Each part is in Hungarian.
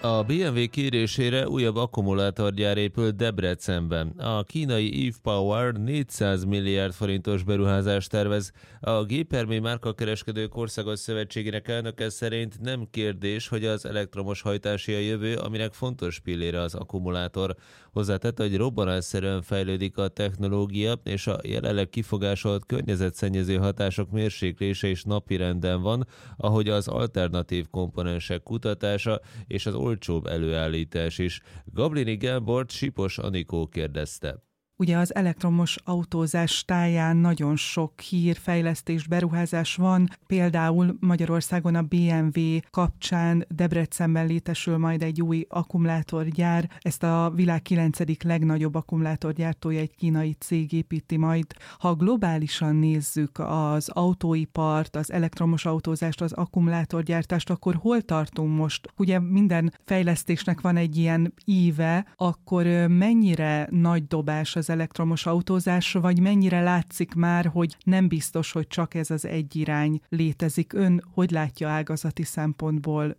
A BMW kérésére újabb akkumulátorgyár épült Debrecenben. A kínai Eve Power 400 milliárd forintos beruházást tervez. A Gépermély Márkakereskedők Országos Szövetségének elnöke szerint nem kérdés, hogy az elektromos hajtási a jövő, aminek fontos pillére az akkumulátor. Hozzátette, hogy robbanásszerűen fejlődik a technológia, és a jelenleg kifogásolt környezetszennyező hatások mérséklése is napirenden van, ahogy az alternatív komponensek kutatása és az olcsóbb előállítás is. Gablini Gábort Sipos Anikó kérdezte. Ugye az elektromos autózás táján nagyon sok hírfejlesztés, beruházás van, például Magyarországon a BMW kapcsán Debrecenben létesül majd egy új akkumulátorgyár, ezt a világ 9. legnagyobb akkumulátorgyártója egy kínai cég építi majd. Ha globálisan nézzük az autóipart, az elektromos autózást, az akkumulátorgyártást, akkor hol tartunk most? Ugye minden fejlesztésnek van egy ilyen íve, akkor mennyire nagy dobás az elektromos autózás, vagy mennyire látszik már, hogy nem biztos, hogy csak ez az egy irány létezik? Ön hogy látja ágazati szempontból?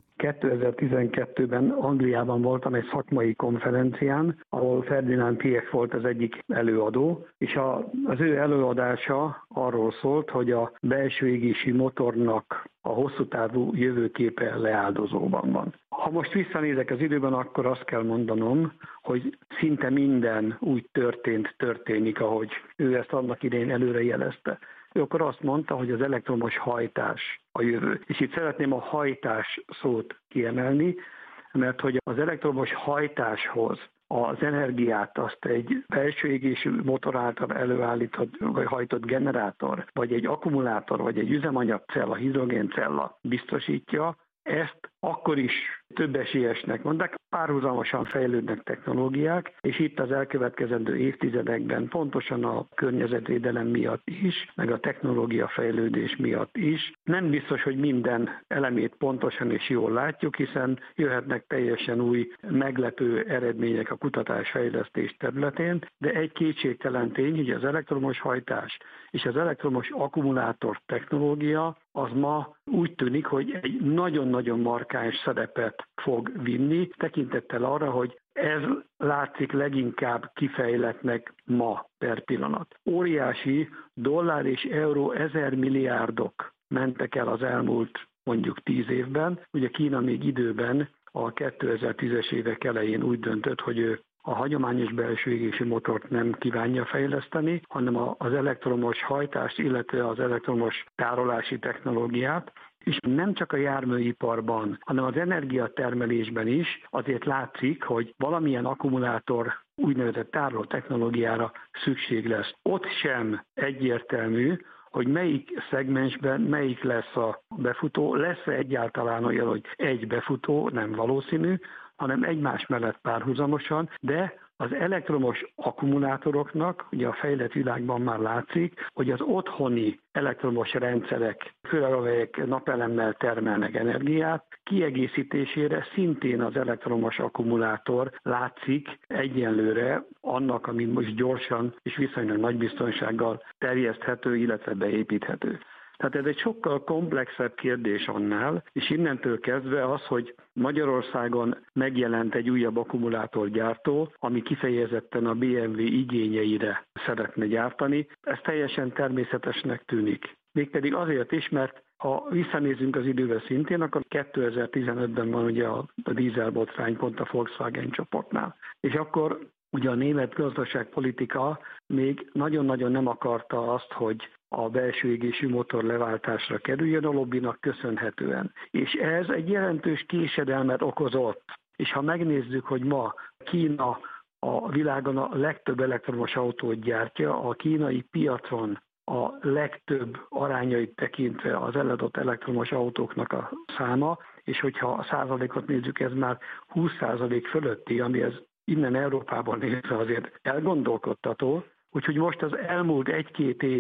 2012-ben Angliában voltam egy szakmai konferencián, ahol Ferdinand Piech volt az egyik előadó, és az ő előadása arról szólt, hogy a belső égési motornak a hosszú távú jövőképe leáldozóban van. Ha most visszanézek az időben, akkor azt kell mondanom, hogy szinte minden úgy történik, ahogy ő ezt annak idején előre jelezte. Ő akkor azt mondta, hogy az elektromos hajtás a jövő. És itt szeretném a hajtás szót kiemelni, mert hogy az elektromos hajtáshoz az energiát azt egy belső égésű motor által előállított vagy hajtott generátor, vagy egy akkumulátor, vagy egy üzemanyagcella, hidrogéncella biztosítja. Ezt akkor is több esélyesnek mondták, párhuzamosan fejlődnek technológiák, és itt az elkövetkezendő évtizedekben pontosan a környezetvédelem miatt is, meg a technológia fejlődés miatt is. Nem biztos, hogy minden elemét pontosan és jól látjuk, hiszen jöhetnek teljesen új, meglepő eredmények a kutatás-fejlesztés területén, de egy kétségtelen tény, hogy az elektromos hajtás és az elektromos akkumulátor technológia az ma úgy tűnik, hogy egy nagyon-nagyon markáns szerepet fog vinni, tekintettel arra, hogy ez látszik leginkább kifejletnek ma per pillanat. Óriási dollár és euró 1000 milliárdok mentek el az elmúlt mondjuk 10 évben. Ugye Kína még időben a 2010-es évek elején úgy döntött, hogy ő a hagyományos belső égési motort nem kívánja fejleszteni, hanem az elektromos hajtást, illetve az elektromos tárolási technológiát, és nem csak a járműiparban, hanem az energiatermelésben is azért látszik, hogy valamilyen akkumulátor úgynevezett tároló technológiára szükség lesz. Ott sem egyértelmű, hogy melyik szegmensben melyik lesz a befutó, lesz-e egyáltalán olyan, hogy egy befutó, nem valószínű, hanem egymás mellett párhuzamosan, de az elektromos akkumulátoroknak, ugye a fejlett világban már látszik, hogy az otthoni elektromos rendszerek, főleg amelyek napelemmel termelnek energiát, kiegészítésére szintén az elektromos akkumulátor látszik egyenlőre annak, ami most gyorsan és viszonylag nagy biztonsággal terjeszthető, illetve beépíthető. Tehát ez egy sokkal komplexebb kérdés annál, és innentől kezdve az, hogy Magyarországon megjelent egy újabb akkumulátorgyártó, ami kifejezetten a BMW igényeire szeretne gyártani, ez teljesen természetesnek tűnik. Mégpedig azért is, mert ha visszanézünk az időbe szintén, akkor 2015-ben van ugye a dízelbotrány pont a Volkswagen csoportnál. És akkor ugye a német gazdaságpolitika még nagyon-nagyon nem akarta azt, hogy a belső égésű motor leváltásra kerüljön a lobbinak köszönhetően. És ez egy jelentős késedelmet okozott. És ha megnézzük, hogy ma Kína a világon a legtöbb elektromos autót gyártja, a kínai piacon a legtöbb arányait tekintve az eladott elektromos autóknak a száma, és hogyha a százalékot nézzük, ez már 20% fölötti, ami ez innen Európában nézve azért elgondolkodtató. Úgyhogy most az elmúlt 1-2 év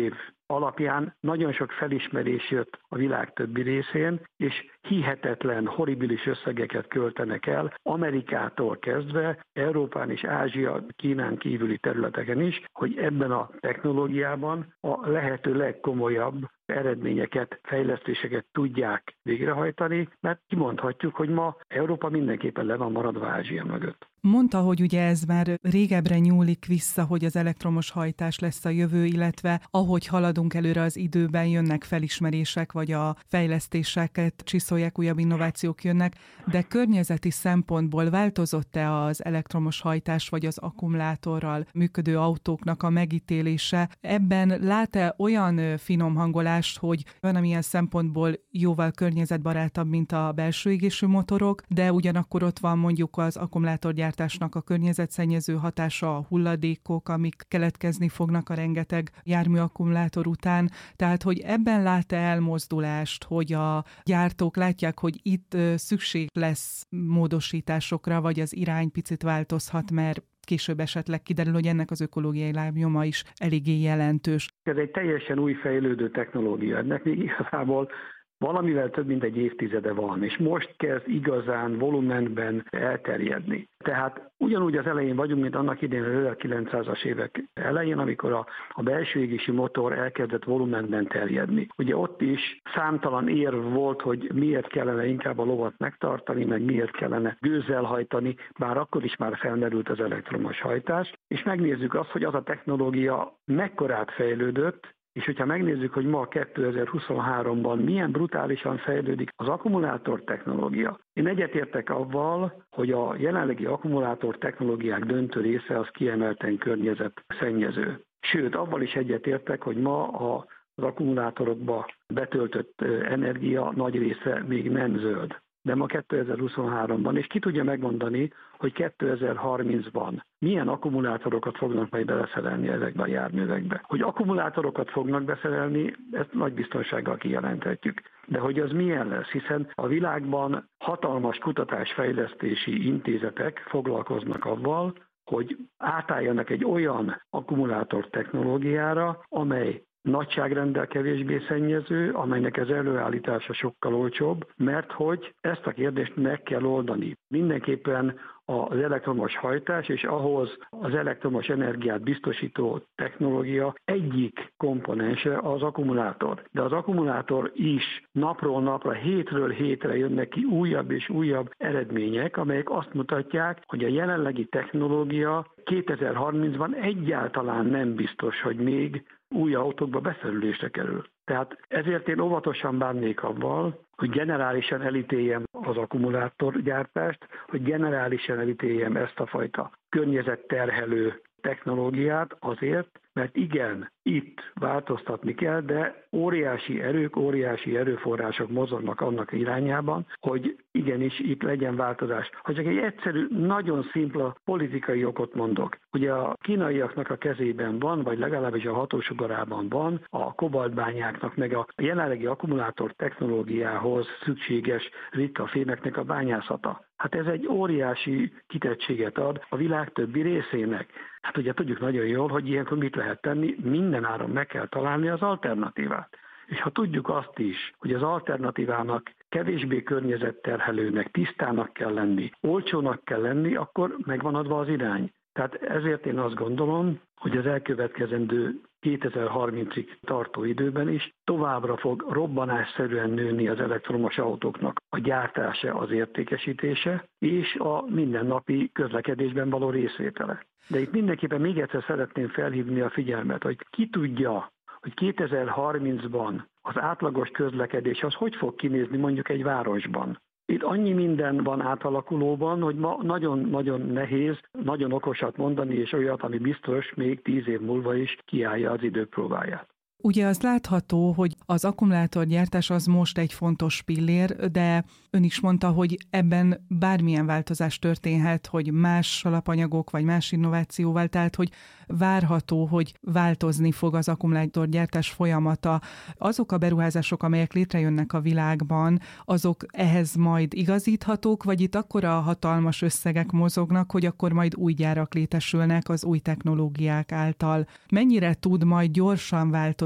alapján nagyon sok felismerés jött a világ többi részén, és hihetetlen, horribilis összegeket költenek el, Amerikától kezdve, Európán és Ázsia, Kínán kívüli területeken is, hogy ebben a technológiában a lehető legkomolyabb eredményeket, fejlesztéseket tudják végrehajtani, mert kimondhatjuk, hogy ma Európa mindenképpen le van maradva Ázsia mögött. Mondta, hogy ugye ez már régebbre nyúlik vissza, hogy az elektromos hajtás lesz a jövő, illetve ahogy haladunk előre az időben, jönnek felismerések, vagy a fejlesztéseket csiszolják, újabb innovációk jönnek, de környezeti szempontból változott-e az elektromos hajtás, vagy az akkumulátorral működő autóknak a megítélése? Ebben lát-e olyan finom hangolást, hogy van, amilyen szempontból jóval környezetbarátabb, mint a belső égésű motorok, de ugyanakkor ott van mondjuk az akkumulátorgyártásnak a környezetszennyező hatása, a hulladékok, amik keletkezni fognak a rengeteg járműakkumulátor után. Tehát, hogy ebben lát-e elmozdulást, hogy a gyártók látják, hogy itt szükség lesz módosításokra, vagy az irány picit változhat, mert később esetleg kiderül, hogy ennek az ökológiai lábnyoma is eléggé jelentős. Ez egy teljesen új fejlődő technológia. Ennek még igazából valamivel több mint egy évtizede van, és most kezd igazán volumenben elterjedni. Tehát ugyanúgy az elején vagyunk, mint annak idején az 1900-as évek elején, amikor a belső égési motor elkezdett volumenben terjedni. Ugye ott is számtalan érv volt, hogy miért kellene inkább a lovat megtartani, meg miért kellene gőzzel hajtani, bár akkor is már felmerült az elektromos hajtás, és megnézzük azt, hogy az a technológia mekkorát fejlődött, és hogyha megnézzük, hogy ma 2023-ban milyen brutálisan fejlődik az akkumulátor technológia. Én egyetértek avval, hogy a jelenlegi akkumulátor technológiák döntő része az kiemelten környezetszennyező. Sőt, avval is egyetértek, hogy ma az akkumulátorokba betöltött energia nagy része még nem zöld. De ma 2023-ban, és ki tudja megmondani, hogy 2030-ban milyen akkumulátorokat fognak majd beleszerelni ezekbe a járművekbe. Hogy akkumulátorokat fognak beszerelni, ezt nagy biztonsággal kijelenthetjük. De hogy az milyen lesz, hiszen a világban hatalmas kutatásfejlesztési intézetek foglalkoznak avval, hogy átálljanak egy olyan akkumulátor technológiára, amely nagyságrendel kevésbé szennyező, amelynek az előállítása sokkal olcsóbb, mert hogy ezt a kérdést meg kell oldani. Mindenképpen az elektromos hajtás, és ahhoz az elektromos energiát biztosító technológia egyik komponense az akkumulátor. De az akkumulátor is napról napra, hétről hétre jönnek ki újabb és újabb eredmények, amelyek azt mutatják, hogy a jelenlegi technológia 2030-ban egyáltalán nem biztos, hogy még új autókba beszerülésre kerül. Tehát ezért én óvatosan bánnék avval, hogy generálisan elítéljem az akkumulátorgyártást, hogy generálisan elítéljem ezt a fajta környezetterhelő technológiát azért, mert igen, itt változtatni kell, de óriási erők, óriási erőforrások mozognak annak irányában, hogy igenis itt legyen változás. Ha csak egy egyszerű, nagyon szimpla politikai okot mondok, ugye a kínaiaknak a kezében van, vagy legalábbis a hatósugarában van a kobaltbányáknak, meg a jelenlegi akkumulátor technológiához szükséges ritka fémeknek a bányászata. Hát ez egy óriási kitettséget ad a világ többi részének. Hát ugye tudjuk nagyon jól, hogy ilyenkor mit lehet tenni, mindenáron meg kell találni az alternatívát. És ha tudjuk azt is, hogy az alternatívának kevésbé környezetterhelőnek, tisztának kell lenni, olcsónak kell lenni, akkor megvan adva az irány. Tehát ezért én azt gondolom, hogy az elkövetkezendő 2030-ig tartó időben is továbbra fog robbanásszerűen nőni az elektromos autóknak a gyártása, az értékesítése és a mindennapi közlekedésben való részvétele. De itt mindenképpen még egyszer szeretném felhívni a figyelmet, hogy ki tudja, hogy 2030-ban az átlagos közlekedés az hogy fog kinézni mondjuk egy városban. Itt annyi minden van átalakulóban, hogy ma nagyon-nagyon nehéz, nagyon okosat mondani, és olyat, ami biztos még 10 év múlva is kiállja az idő próbáját. Ugye az látható, hogy az akkumulátorgyártás az most egy fontos pillér, de ön is mondta, hogy ebben bármilyen változás történhet, hogy más alapanyagok vagy más innovációval, tehát hogy várható, hogy változni fog az akkumulátorgyártás folyamata. Azok a beruházások, amelyek létrejönnek a világban, azok ehhez majd igazíthatók, vagy itt akkora hatalmas összegek mozognak, hogy akkor majd új gyárak létesülnek az új technológiák által. Mennyire tud majd gyorsan változni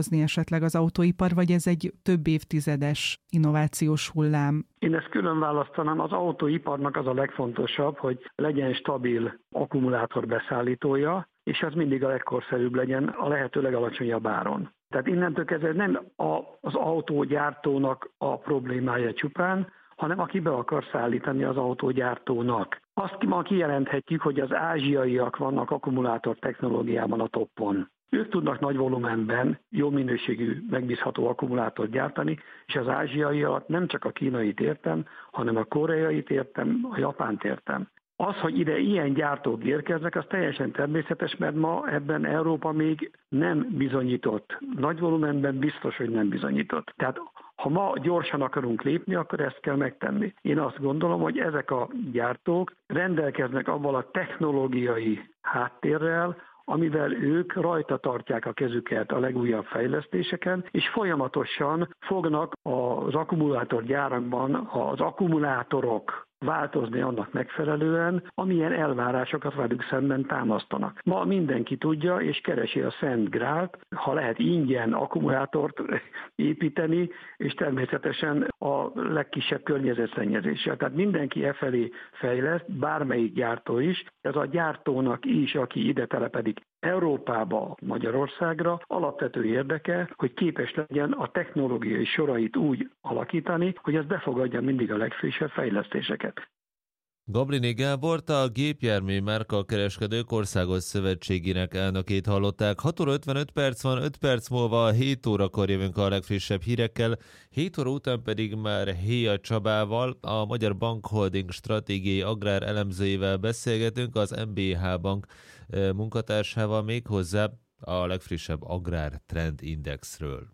hozni esetleg az autóipar, vagy ez egy több évtizedes innovációs hullám? Én ezt külön választanám, az autóiparnak az a legfontosabb, hogy legyen stabil akkumulátorbeszállítója, és az mindig a legkorszerűbb legyen a lehető legalacsonyabb áron. Tehát innentől kezdve nem az autógyártónak a problémája csupán, hanem aki be akar szállítani az autógyártónak. Azt ma kijelenthetjük, hogy az ázsiaiak vannak akkumulátor technológiában a toppon. Ők tudnak nagy volumenben jó minőségű, megbízható akkumulátort gyártani, és az ázsiai alatt nem csak a kínait értem, hanem a koreait értem, a japánt értem. Az, hogy ide ilyen gyártók érkeznek, az teljesen természetes, mert ma ebben Európa még nem bizonyított. Nagy volumenben biztos, hogy nem bizonyított. Tehát ha ma gyorsan akarunk lépni, akkor ezt kell megtenni. Én azt gondolom, hogy ezek a gyártók rendelkeznek avval a technológiai háttérrel, amivel ők rajta tartják a kezüket a legújabb fejlesztéseken, és folyamatosan fognak az akkumulátorgyárakban az akkumulátorok változni annak megfelelően, amilyen elvárásokat velük szemben támasztanak. Ma mindenki tudja és keresi a Szent Grált, ha lehet ingyen akkumulátort építeni, és természetesen a legkisebb környezetszennyezéssel. Tehát mindenki felé fejleszt, bármelyik gyártó is. Ez a gyártónak is, aki ide telepedik Európába, Magyarországra, alapvető érdeke, hogy képes legyen a technológiai sorait úgy alakítani, hogy ez befogadja mindig a legfrissebb fejlesztéseket. Gablini Gábort, a Gépjármű Márka Kereskedők Országos Szövetségének elnökét hallották. 6 óra 55 perc van, 5 perc múlva 7 órakor jövünk a legfrissebb hírekkel, 7 óra után pedig már Héja Csabával, a Magyar Bank Holding stratégiai agrár elemzőjével beszélgetünk, az MBH Bank munkatársával, méghozzá a legfrissebb agrár trend indexről.